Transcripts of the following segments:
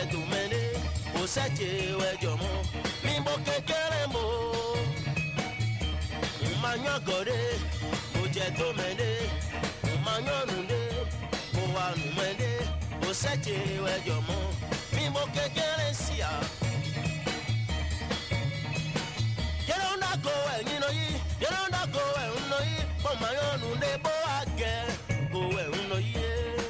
tu mene, o seche we jomo, mi boke keremo. Manyo gore, o je tu mene, manyo nunde, o wa numende, o seche we jomo, mi boke keresia. You don't go and you know you don't go and know you, but my own neighbor again. Go and know you,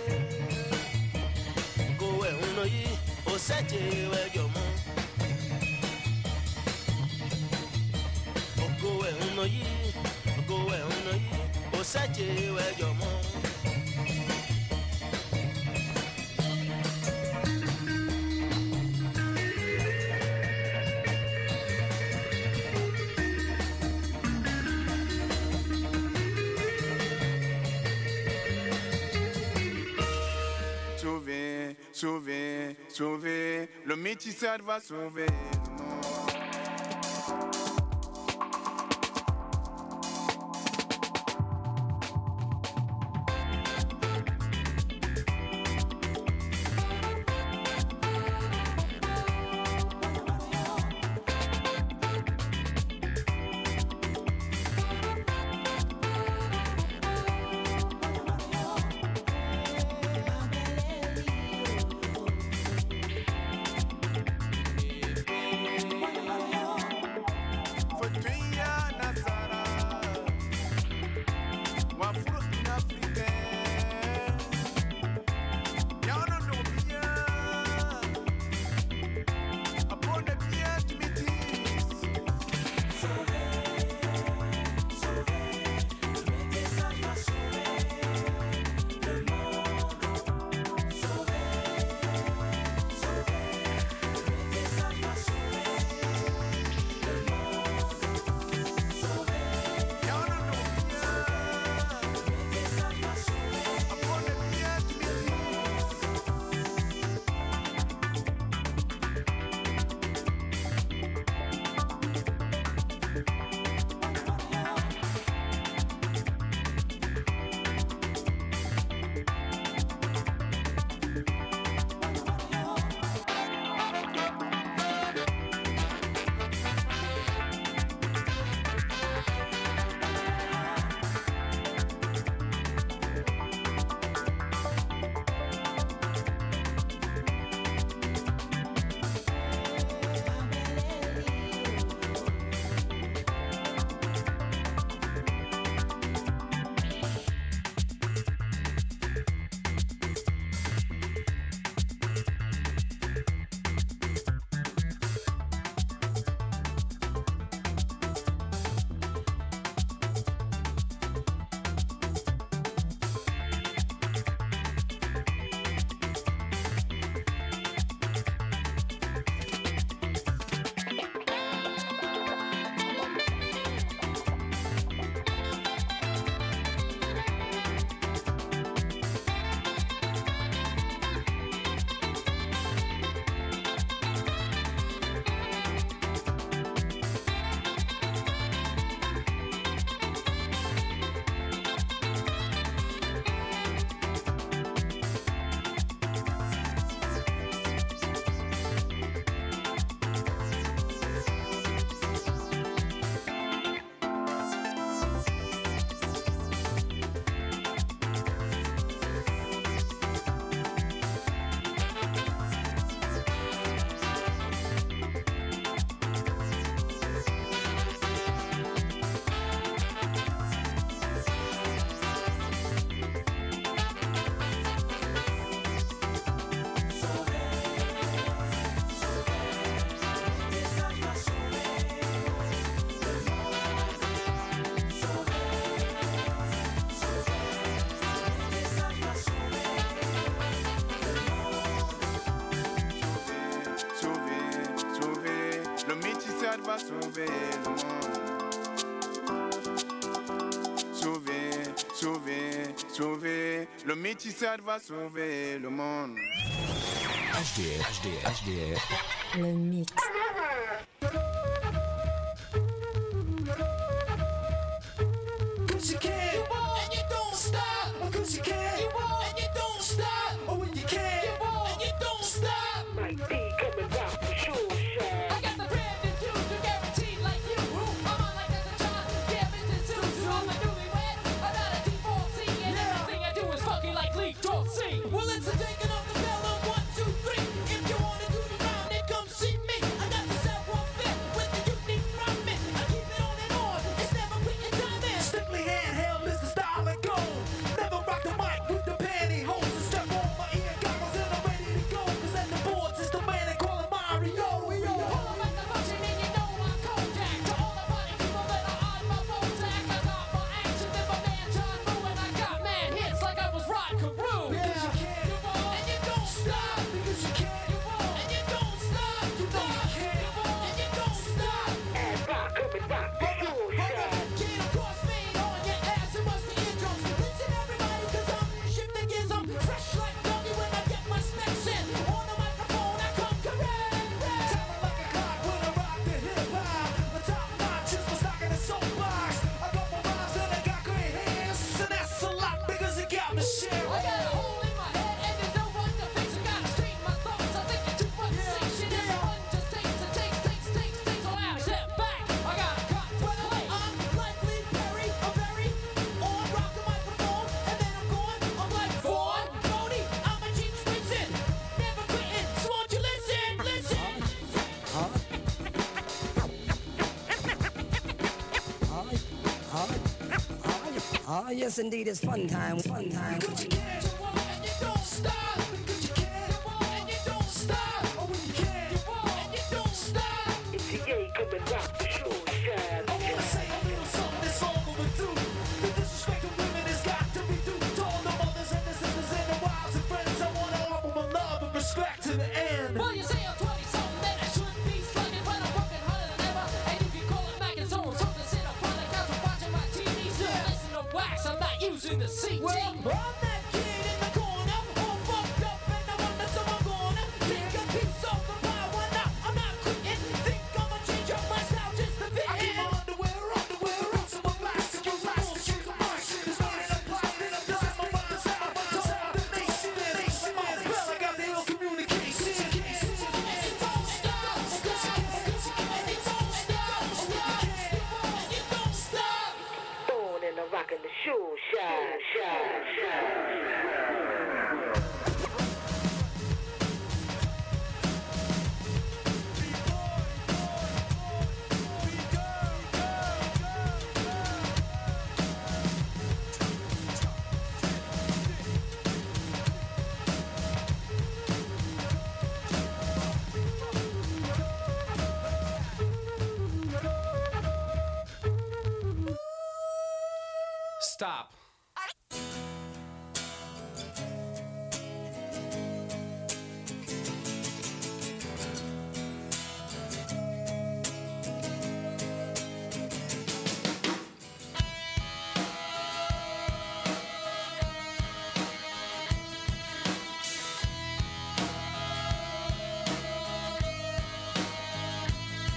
go and know you, or set you where your mom. Go and know you, go and know you, or set you where your mom. Sauver, sauver, le métissage va sauver le monde. va sauver le monde. Sauver, sauver, sauver. Le métissage va sauver le monde. HDR. Le mix. Cause you can, and you don't stop. Cause you can, and you don't stop. Oh, when you can, and you don't stop. Oh yes, indeed, it's fun time, fun time. But you can't, and you don't stop. But you can't, and you don't stop. Oh, when you can't, and you don't stop. It's the A coming rock the show, shine. I wanna say a little something that's all overdue. The disrespect of women has got to be due to all the mothers and the sisters and the wives and friends. I wanna offer my love and respect to the end. Well, you say I'm 20-something, then I shouldn't be slugging, but I'm working harder than ever. And if you call it Mac, it's on something, sit up on the couch and watching my TV. Still listen to wax, I'm not using the CT. Well, I'm that kid in the corner, all fucked up, and I wonder so I'm gonna take a piece of the pie. Why not? I'm not quitting. Think I'ma change up my style just to fit in. I keep my underwear, roots of my plastic, use bullshit. There's more than a plastic, I'm just my mind, the nation. Well, I got the ill communication. And don't stop, and you don't stop. Born and a rockin' the show, shine, shine, shine. Stop.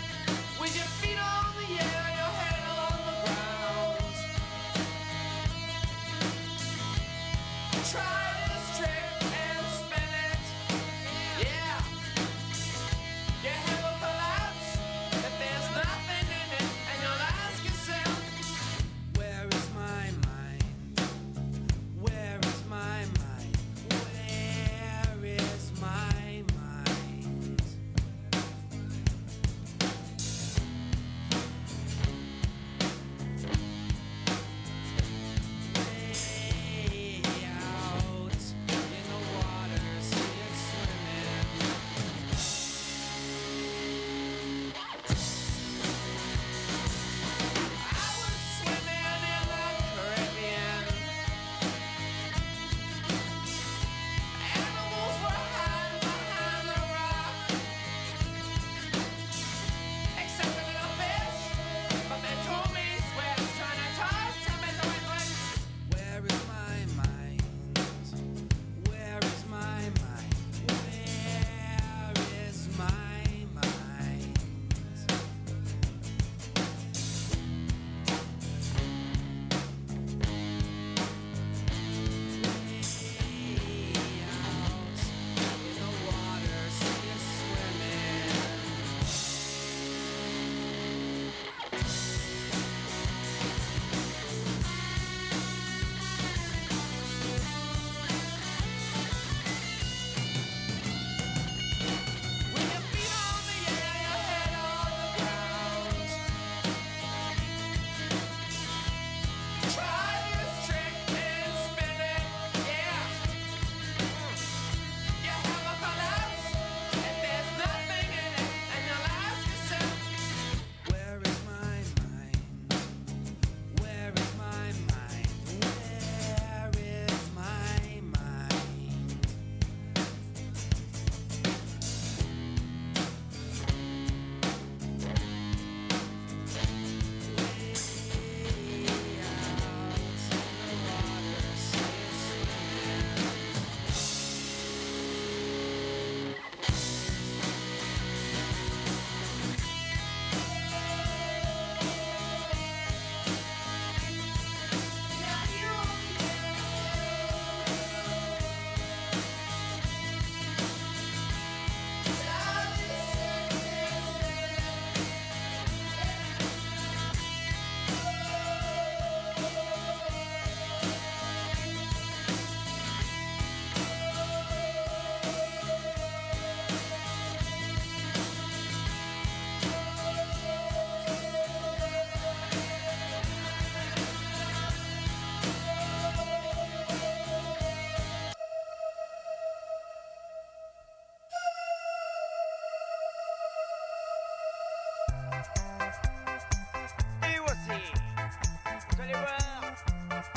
With your feet on the air, your head on the ground.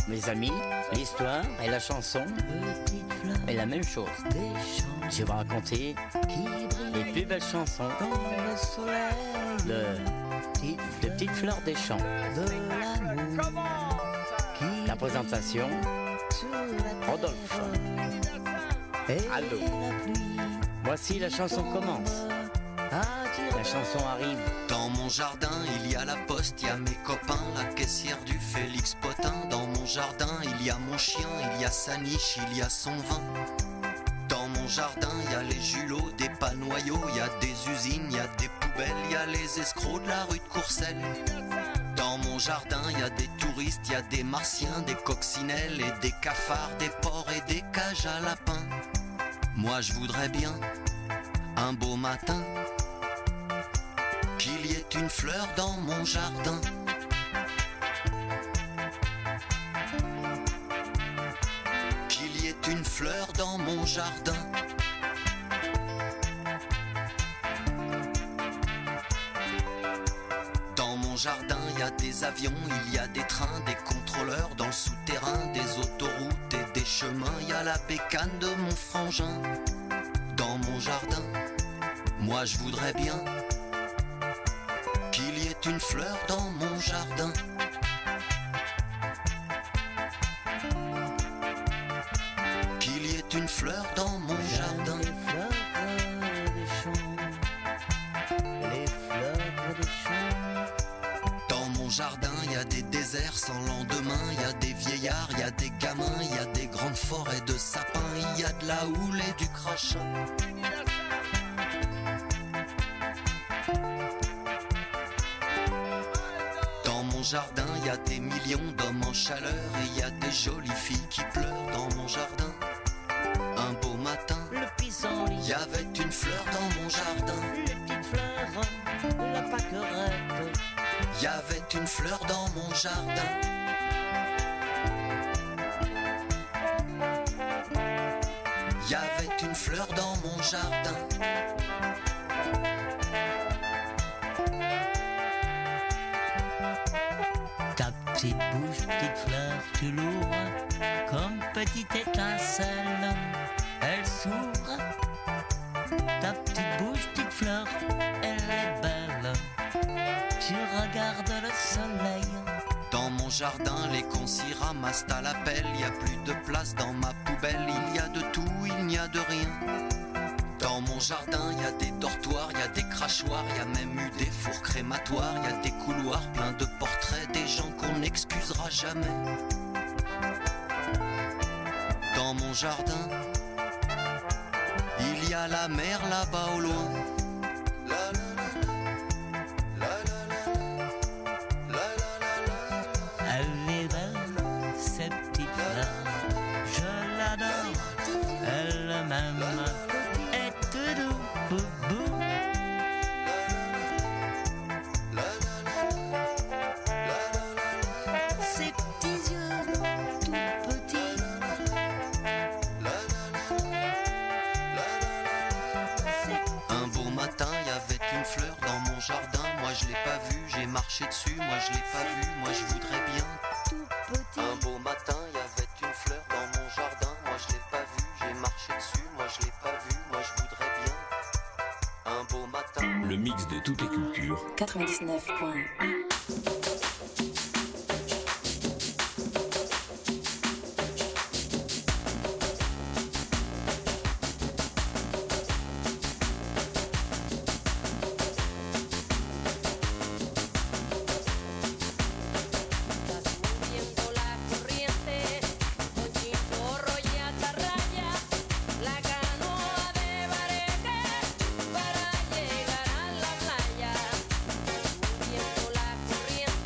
Mes amis, l'histoire et la chanson est la même chose. Je vais vous raconter les plus belles chansons de Petites Fleurs des Champs. La présentation, Rodolphe. Aldo. Voici la chanson commence. La chanson arrive. Dans mon jardin, il y a la poste, il y a mes copains, la caissière du Félix Potin. Dans mon jardin, il y a mon chien, il y a sa niche, il y a son vin. Dans mon jardin, il y a les julots, des panoyaux, il y a des usines, il y a des poubelles, il y a les escrocs de la rue de Courcelles. Dans mon jardin, il y a des touristes, il y a des martiens, des coccinelles et des cafards, des porcs et des cages à lapins. Moi je voudrais bien, un beau matin, qu'il y ait une fleur dans mon jardin. Qu'il y ait une fleur dans mon jardin. Dans mon jardin, il y a des avions, il y a des trains, des contrôleurs dans le souterrain, des autoroutes et des chemins. Il y a la bécane de mon frangin. Dans mon jardin, moi je voudrais bien qu'il y ait une fleur dans mon jardin. Qu'il y ait une fleur dans mon jardin. Les fleurs des champs. Les fleurs des champs. Dans mon jardin, il y a des déserts sans lendemain, il y a des vieillards, il y a des gamins, il y a des grandes forêts de sapins, il y a de la houle et du crachin. Dans mon jardin, il y a des millions d'hommes en chaleur et il y a des jolies filles qui pleurent dans mon jardin. Un beau matin, Le pissenlit. il y avait une fleur dans mon jardin. Les petites fleurs, la pâquerette. Il y avait une fleur dans mon jardin. Il y avait une fleur dans mon jardin. Ta petite bouche, petite fleur, tu l'ouvres comme petite étincelle. Elle s'ouvre. Ta petite bouche, petite fleur, elle est belle. Tu regardes le soleil. Dans mon jardin, les cons s'y ramassent à la pelle. Il y a plus de place dans ma poubelle. Il y a de tout, il n'y a de rien. Dans mon jardin, il y a des dortoirs, il y a des crachoirs, il y a même eu des fours crématoires. Il y a des couloirs pleins de portraits, des gens qu'on n'excusera jamais. Dans mon jardin, il y a la mer là-bas au loin. Elle est belle, cette petite fleur. Je l'adore, elle m'aime. Et tout doux, boubou. Ses petits yeux tout petits. Un beau matin, il y avait une fleur dans mon jardin. Moi je l'ai pas vue, j'ai marché dessus. Moi je l'ai pas vue, moi je voudrais bien. Un beau matin, il y avait une fleur dans mon jardin. Moi je l'ai pas vue, j'ai marché dessus. Moi je l'ai pas vue, moi je voudrais bien. Un beau matin. Le mix de toutes les cultures. 99.1. Para llegar a la playa, subiendo la corriente.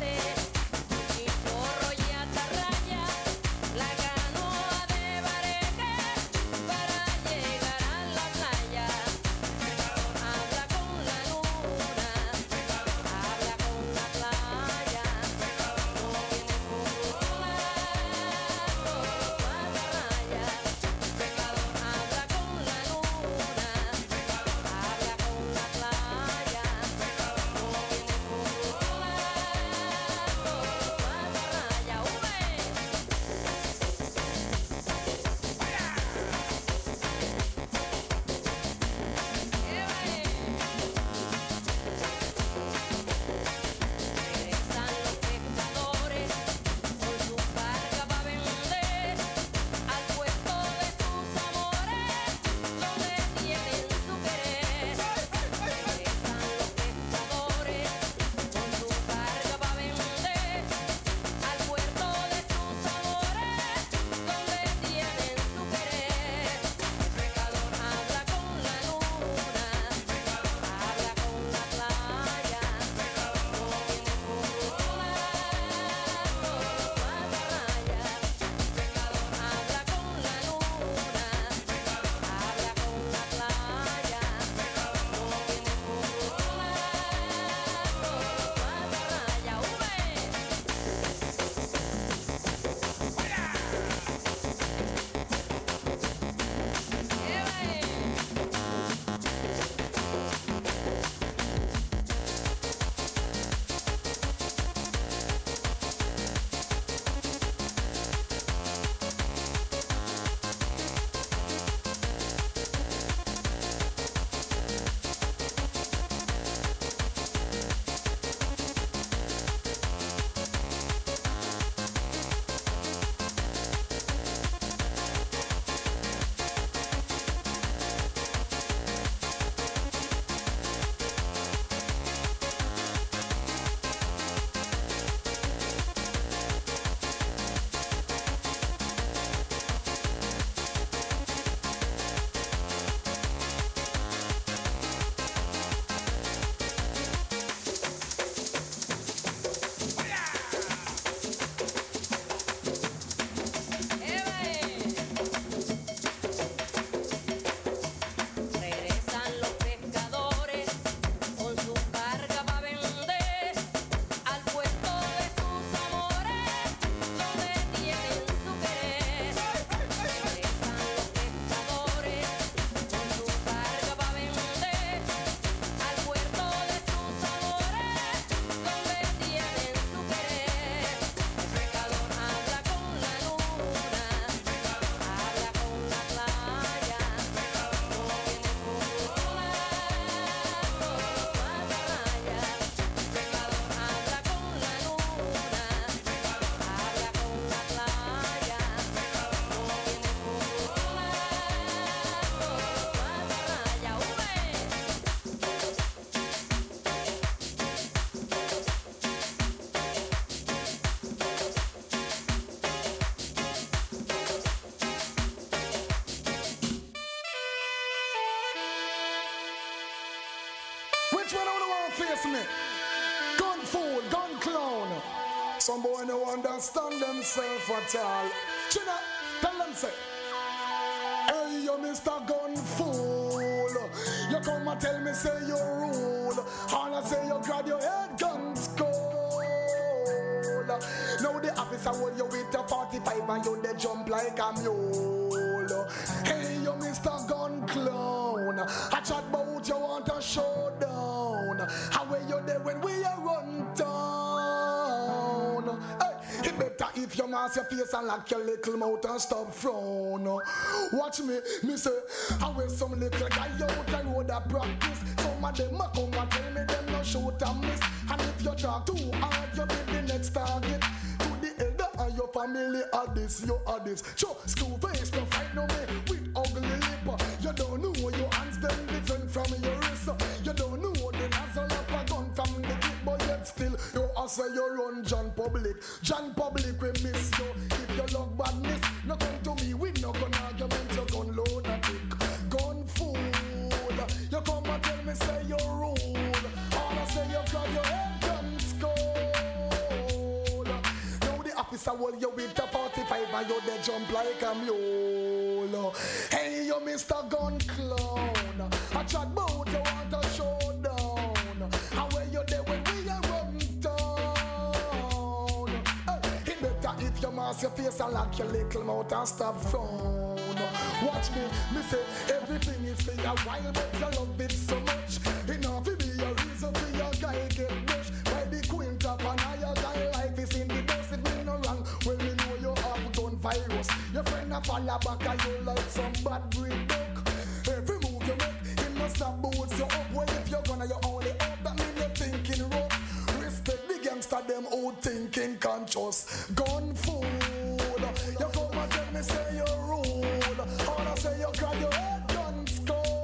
Which one of the want face me? Gun fool, gun clown. Some boy no understand themselves at all. China, tell them say, hey, you Mr. Gun Fool. You come and tell me say you rule. And I say you grab your head gun skull. Now the officer hold you with a 45 and you they jump like a mule. Hey, you Mr. Gun Clown. I chat about you want a showdown. How are you there when we are run down? Hey, it better if you mask your face and lock your little mouth and stop frown. Watch me say, I wear some little guy out the road that practice. Some of them a come and tell me them no shoot and miss. And if you talk too hard, you be the next target. To the elder and your family are this, you are this. So school face no fight no me with ugly lip. You don't know your hands them different from your wrist. You don't know the nozzle up a gun from the clip, but yet still you also you run John Public. John Public we miss you. If you love badness, no come to me with no gun argument. You gun load a tick. Gun fool. You come and tell me say you rule. All I say you grab your head gun skull. Now the officer hold you with a 45 and you they jump like a mule. Hey, you Mr. Gun Clown. I chat about you want a showdown. And where you there when we are run down? Hey, it better if you mask your face and lock your little mouth and stop frown. Watch me say everything is for your while, but you love it so much. Enough to be a reason for your guy get pushed by the queen top and your guy life is in the dust. It mean no wrong when we know you have gun virus. Your friend a follow back and you like some bad breed duck. Every move you make, him no stop boots you up. Well if you're gonna you only up, that mean you're thinking rough. Respect the gangster them out thinking conscious. Gun fool, you come and tell me say you rule. All I say you grab your head gun skull.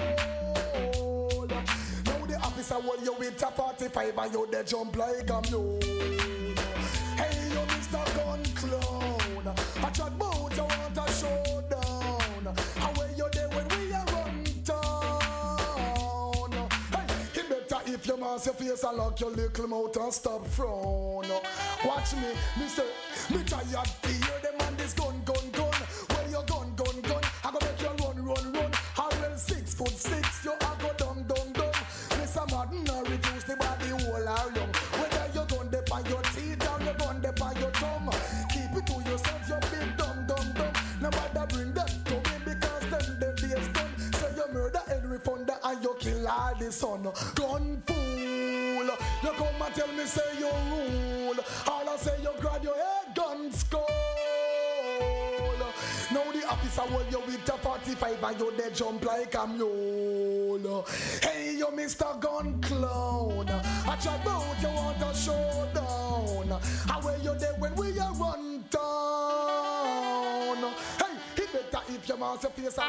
Now the officer hold you with a 45 and you they jump like a mule. Hey you Mr. Gun Clown. I chat about you want a showdown. And where you there when we are run town? Hey, it better if you mask your face and lock your little mouth and stop frown. Watch me say, me tired to hear them and this gun. Where you gun. I go make you run. How well 6'6", you a go down. Mr. Madden I reduce the body whole are young. Whether you gun dep on your teeth or you gun dep on your thumb. Keep it to yourself, you big dumb. Nobody bring that to me because them the days done. So you murder Henry Fonda and you kill all the son. Gun fool, you come and tell me say you rule. All I say you grab your head gun skull. Now the officer hold you with a 45 and you they jump like a mule. Hey you Mr. Gun Clown. I chat about you want a showdown. How where you there when we are run down? Hey, it better if you mask your face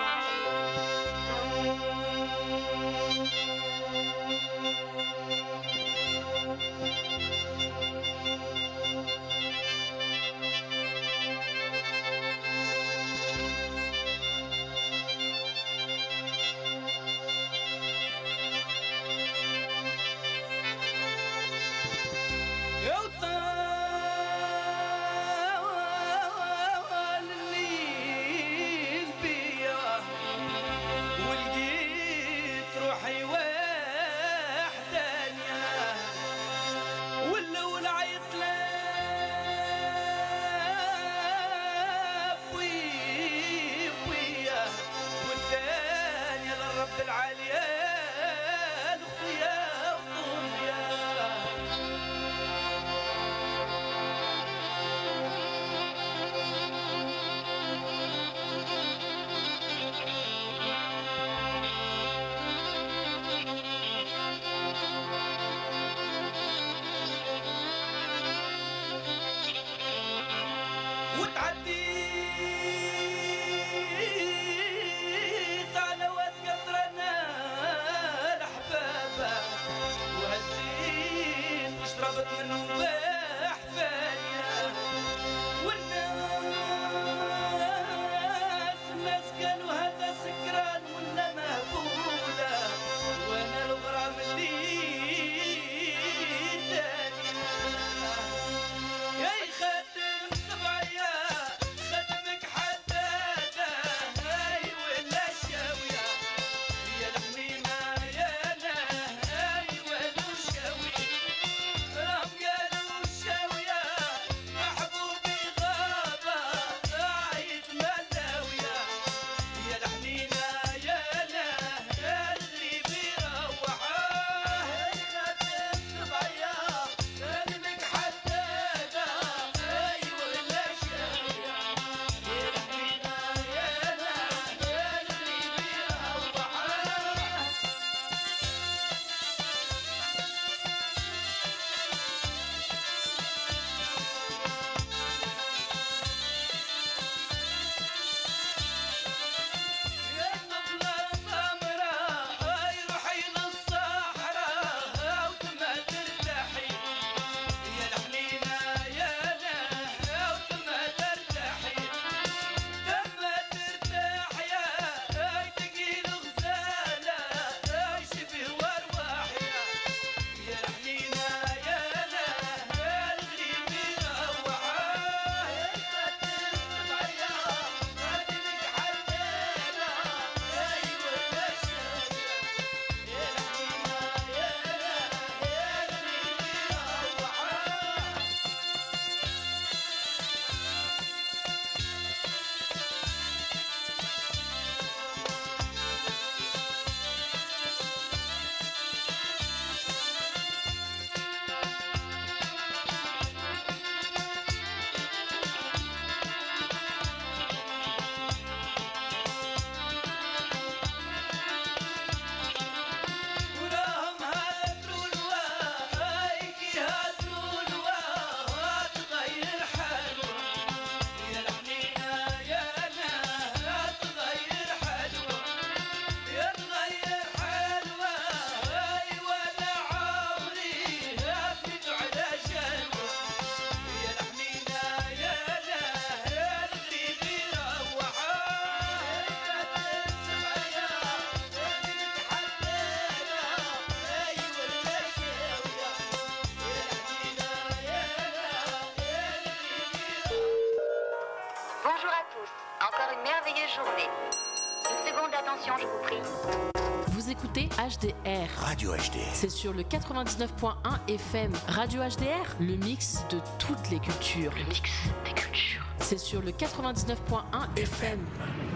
قالوا هذا سكران ولا مهبولة وانا الغرام اللي journée. Une seconde d'attention, je vous prie. Vous écoutez HDR. Radio HDR. C'est sur le 99.1 FM. Radio HDR, le mix de toutes les cultures. Le mix des cultures. C'est sur le 99.1 FM.